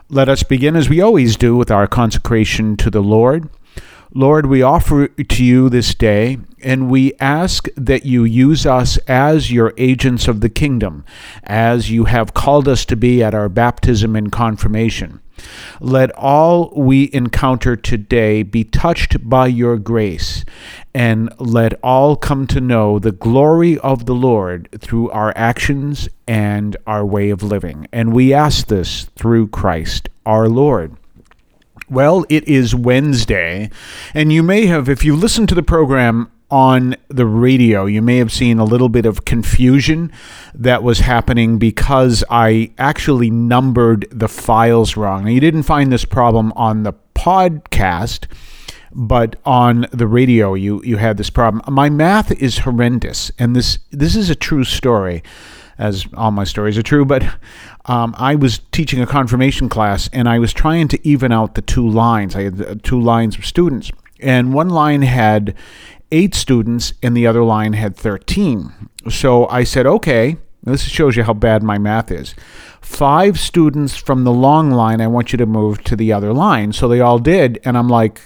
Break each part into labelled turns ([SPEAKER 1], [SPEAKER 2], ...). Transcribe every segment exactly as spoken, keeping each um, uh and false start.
[SPEAKER 1] Let us begin as we always do with our consecration to the Lord. Lord, we offer to you this day, and we ask that you use us as your agents of the kingdom, as you have called us to be at our baptism and confirmation. Let all we encounter today be touched by your grace, and let all come to know the glory of the Lord through our actions and our way of living. And we ask this through Christ our Lord. Well, it is Wednesday, and you may have, if you listened to the program on the radio, you may have seen a little bit of confusion that was happening because I actually numbered the files wrong. Now, you didn't find this problem on the podcast, but on the radio, you, you had this problem. My math is horrendous, and this this is a true story, as all my stories are true, but um, I was teaching a confirmation class, and I was trying to even out the two lines. I had two lines of students, and one line had eight students, and the other line had thirteen. So I said, okay, this shows you how bad my math is. Five students from the long line, I want you to move to the other line. So they all did, and I'm like,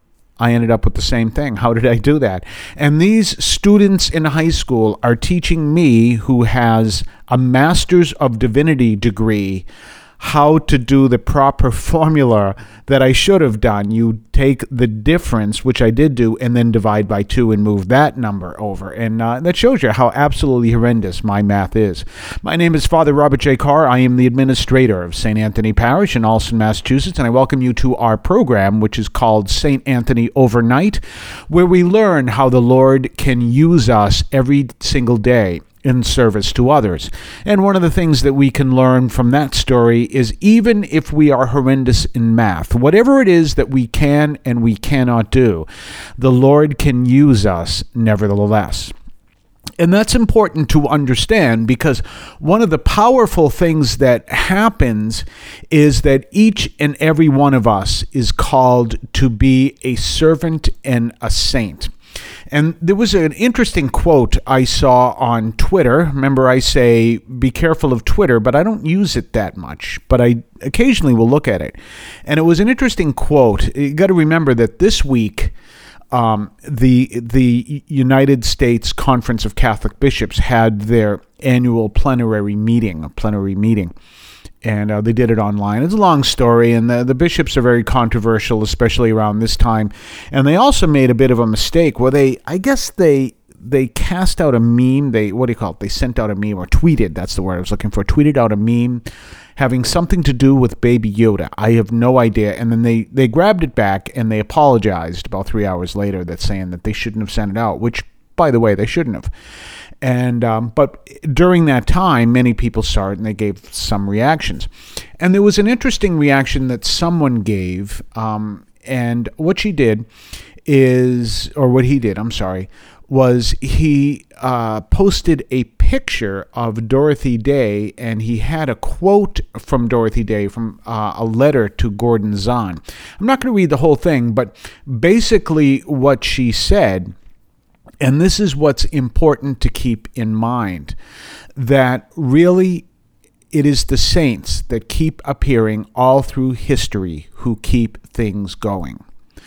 [SPEAKER 1] I ended up with the same thing. How did I do that? And these students in high school are teaching me, who has a Master's of Divinity degree, how to do the proper formula that I should have done. You take the difference, which I did do, and then divide by two and move that number over. And uh, that shows you how absolutely horrendous my math is. My name is Father Robert J. Carr. I am the administrator of Saint Anthony Parish in Allston, Massachusetts, and I welcome you to our program, which is called Saint Anthony Overnight, where we learn how the Lord can use us every single day in service to others. And one of the things that we can learn from that story is, even if we are horrendous in math, whatever it is that we can and we cannot do, the Lord can use us nevertheless. And that's important to understand, because one of the powerful things that happens is that each and every one of us is called to be a servant and a saint. And there was an interesting quote I saw on Twitter. Remember, I say, be careful of Twitter, but I don't use it that much. But I occasionally will look at it. And it was an interesting quote. You got to remember that this week, um, the the United States Conference of Catholic Bishops had their annual plenary meeting, a plenary meeting. And uh, they did it online. It's a long story, and the, the bishops are very controversial, especially around this time. And they also made a bit of a mistake where they, I guess they they cast out a meme. They, what do you call it? They sent out a meme, or tweeted, that's the word I was looking for, tweeted out a meme having something to do with Baby Yoda. I have no idea. And then they, they grabbed it back, and they apologized about three hours later, that saying that they shouldn't have sent it out, which, by the way, they shouldn't have. And um, but during that time, many people saw it, and they gave some reactions. And there was an interesting reaction that someone gave, um, and what she did is, or what he did, I'm sorry, was he uh, posted a picture of Dorothy Day, and he had a quote from Dorothy Day from uh, a letter to Gordon Zahn. I'm not going to read the whole thing, but basically what she said, and this is what's important to keep in mind, that really it is the saints that keep appearing all through history who keep things going.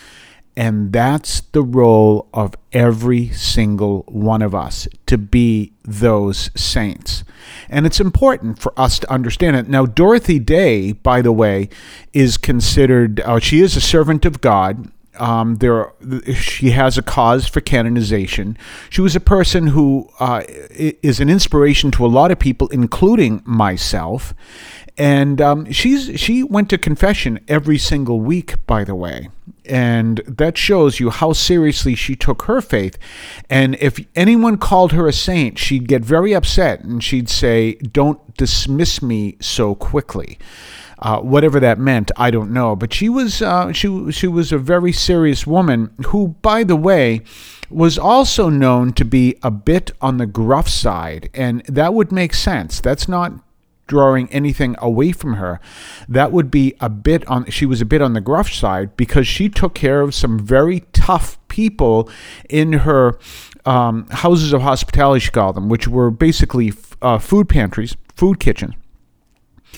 [SPEAKER 1] And that's the role of every single one of us, to be those saints. And it's important for us to understand it. Now, Dorothy Day, by the way, is considered, uh, she is a servant of God. Um, there, she has a cause for canonization. She was a person who uh, is an inspiration to a lot of people, including myself. And um, she's she went to confession every single week, by the way. And that shows you how seriously she took her faith. And if anyone called her a saint, she'd get very upset, and she'd say, "Don't dismiss me so quickly." Uh, whatever that meant, I don't know. But she was uh, she she was a very serious woman who, by the way, was also known to be a bit on the gruff side, and that would make sense. That's not drawing anything away from her. That would be a bit on. She was a bit on the gruff side because she took care of some very tough people in her um, houses of hospitality, she called them, which were basically uh, food pantries, food kitchens.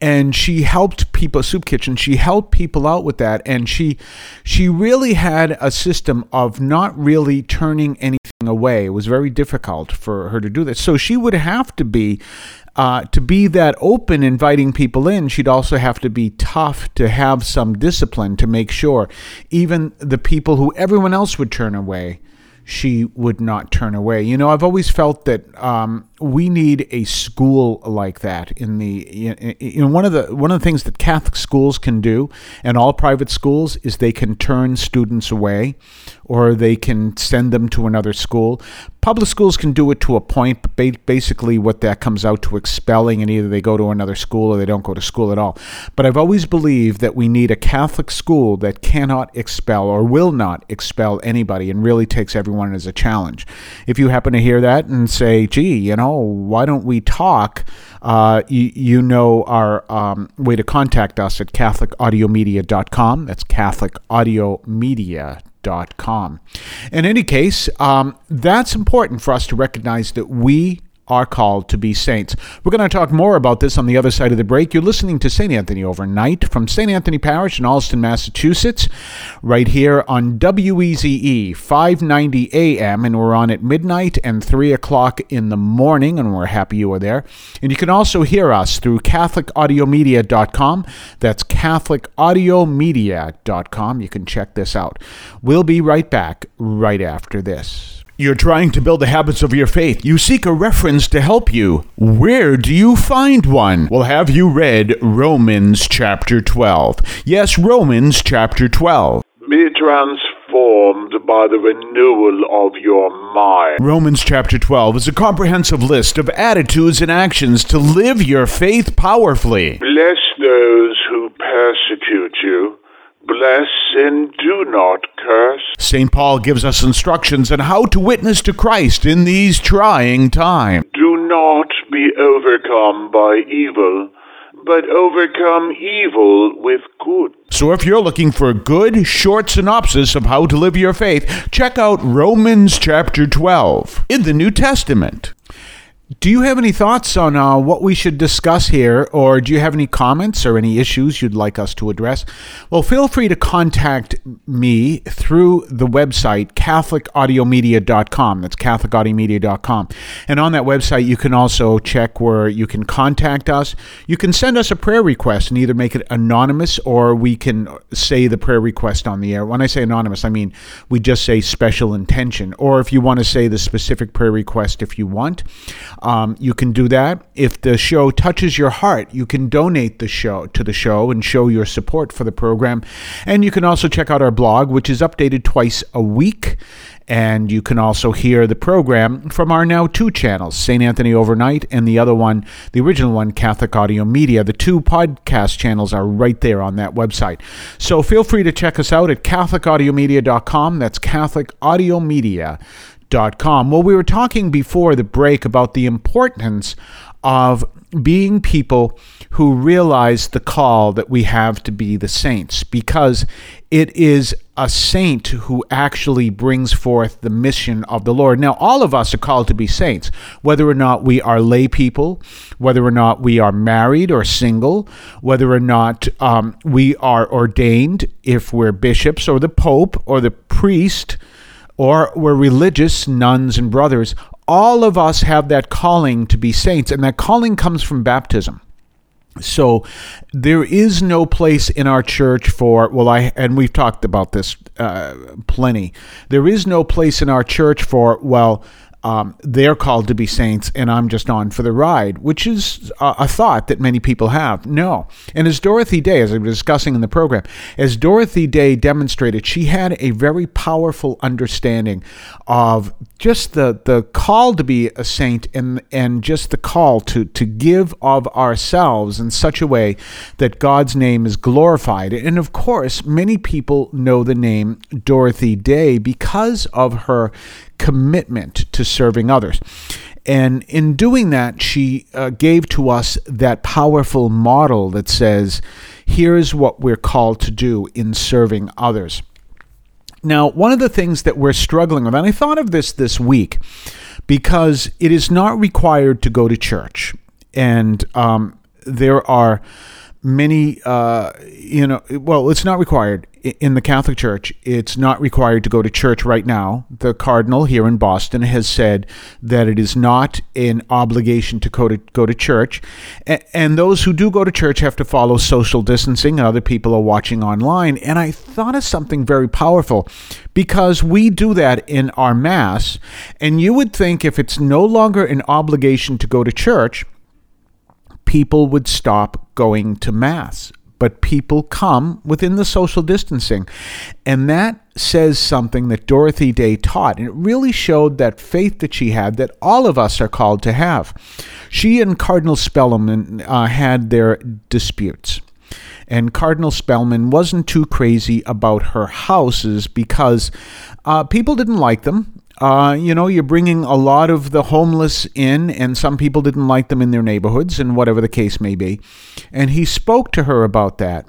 [SPEAKER 1] and she helped people, soup kitchen, she helped people out with that, and she she really had a system of not really turning anything away. It was very difficult for her to do this. So she would have to be, uh, to be that open, inviting people in, she'd also have to be tough, to have some discipline to make sure even the people who everyone else would turn away, she would not turn away. You know, I've always felt that um, we need a school like that. In the, you know, one of the one of the things that Catholic schools can do, and all private schools, is they can turn students away, or they can send them to another school. Public schools can do it to a point, but basically what that comes out to expelling, and either they go to another school or they don't go to school at all. But I've always believed that we need a Catholic school that cannot expel or will not expel anybody, and really takes everyone as a challenge. If you happen to hear that and say, gee, you know, why don't we talk? Uh, you, you know our um, way to contact us at catholic audio media dot com. That's catholic audio media dot com. In any case, um, that's important for us to recognize that we are called to be saints. We're going to talk more about this on the other side of the break. You're listening to Saint Anthony Overnight from Saint Anthony Parish in Allston, Massachusetts, right here on W E Z E five ninety A M, and we're on at midnight and three o'clock in the morning, and we're happy you are there. And you can also hear us through catholic audio media dot com. That's catholic audio media dot com. You can check this out. We'll be right back right after this. You're trying to build the habits of your faith. You seek a reference to help you. Where do you find one? Well, have you read Romans chapter twelve? Yes, Romans chapter twelve.
[SPEAKER 2] Be transformed by the renewal of your mind.
[SPEAKER 1] Romans chapter twelve is a comprehensive list of attitudes and actions to live your faith powerfully.
[SPEAKER 2] Bless those who persecute you. Bless and do not curse.
[SPEAKER 1] Saint Paul gives us instructions on how to witness to Christ in these trying times.
[SPEAKER 2] Do not be overcome by evil, but overcome evil with good.
[SPEAKER 1] So if you're looking for a good, short synopsis of how to live your faith, check out Romans chapter twelve in the New Testament. Do you have any thoughts on uh, what we should discuss here, or do you have any comments or any issues you'd like us to address? Well, feel free to contact me through the website catholic audio media dot com. That's catholic audio media dot com. And on that website, you can also check where you can contact us. You can send us a prayer request and either make it anonymous, or we can say the prayer request on the air. When I say anonymous, I mean we just say special intention. Or if you want to say the specific prayer request if you want, Um, you can do that. If the show touches your heart, you can donate the show to the show and show your support for the program. And you can also check out our blog, which is updated twice a week. And you can also hear the program from our now two channels, Saint Anthony Overnight and the other one, the original one, Catholic Audio Media. The two podcast channels are right there on that website. So feel free to check us out at catholic audio media dot com. That's catholic audio media dot com. Well, we were talking before the break about the importance of being people who realize the call that we have to be the saints, because it is a saint who actually brings forth the mission of the Lord. Now, all of us are called to be saints, whether or not we are lay people, whether or not we are married or single, whether or not um, we are ordained, if we're bishops or the Pope or the priest, or we're religious, nuns and brothers. All of us have that calling to be saints, and that calling comes from baptism. So there is no place in our church for, well, I and we've talked about this uh, plenty. There is no place in our church for, well, Um, they're called to be saints and I'm just on for the ride, which is a, a thought that many people have. No. And as Dorothy Day, as I was discussing in the program, as Dorothy Day demonstrated, she had a very powerful understanding of just the, the call to be a saint and, and just the call to, to give of ourselves in such a way that God's name is glorified. And of course, many people know the name Dorothy Day because of her commitment to serving others. And in doing that, she uh, gave to us that powerful model that says, here's what we're called to do in serving others. Now, one of the things that we're struggling with, and I thought of this this week, because it is not required to go to church. And um, there are many, uh, you know, well, it's not required in the Catholic Church. It's not required to go to church right now. The Cardinal here in Boston has said that it is not an obligation to go to, go to church. And, and those who do go to church have to follow social distancing, and other people are watching online. And I thought of something very powerful, because we do that in our Mass. And you would think if it's no longer an obligation to go to church, people would stop going to Mass. But people come within the social distancing. And that says something that Dorothy Day taught. And it really showed that faith that she had, that all of us are called to have. She and Cardinal Spellman uh, had their disputes. And Cardinal Spellman wasn't too crazy about her houses because uh, people didn't like them. Uh, you know, you're bringing a lot of the homeless in, and some people didn't like them in their neighborhoods, and whatever the case may be. And he spoke to her about that.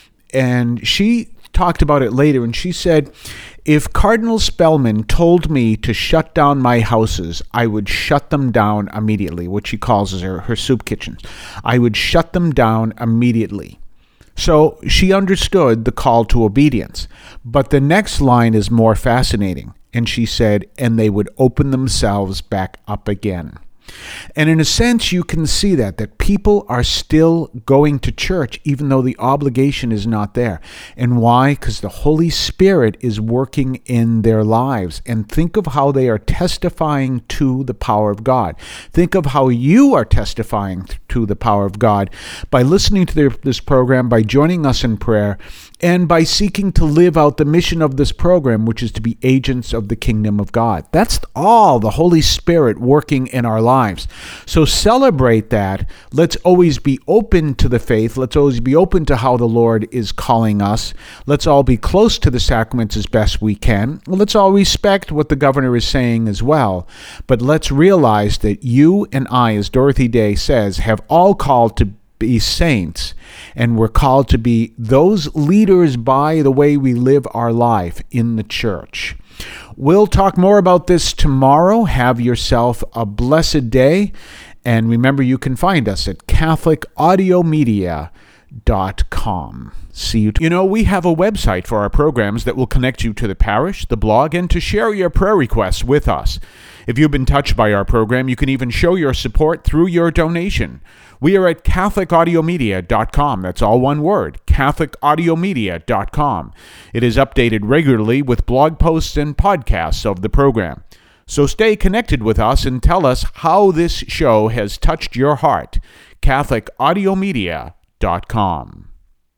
[SPEAKER 1] And she talked about it later, and she said, if Cardinal Spellman told me to shut down my houses, I would shut them down immediately, what she calls her, her soup kitchens. I would shut them down immediately. So she understood the call to obedience. But the next line is more fascinating. And she said, and they would open themselves back up again. And in a sense, you can see that, that people are still going to church, even though the obligation is not there. And why? Because the Holy Spirit is working in their lives. And think of how they are testifying to the power of God. Think of how you are testifying to the power of God by listening to their, this program, by joining us in prayer, and by seeking to live out the mission of this program, which is to be agents of the kingdom of God. That's all the Holy Spirit working in our lives. So celebrate that. Let's always be open to the faith. Let's always be open to how the Lord is calling us. Let's all be close to the sacraments as best we can. Let's all respect what the governor is saying as well. But let's realize that you and I, as Dorothy Day says, have all called to be saints, and we're called to be those leaders by the way we live our life in the church. We'll talk more about this tomorrow. Have yourself a blessed day, and remember, you can find us at Catholic Audio Media dot com. See you. T- you know, we have a website for our programs that will connect you to the parish, the blog, and to share your prayer requests with us. If you've been touched by our program, you can even show your support through your donation. We are at Catholic Audio Media dot com. That's all one word, Catholic Audio Media dot com. It is updated regularly with blog posts and podcasts of the program. So stay connected with us and tell us how this show has touched your heart. Catholic Audio Media dot com.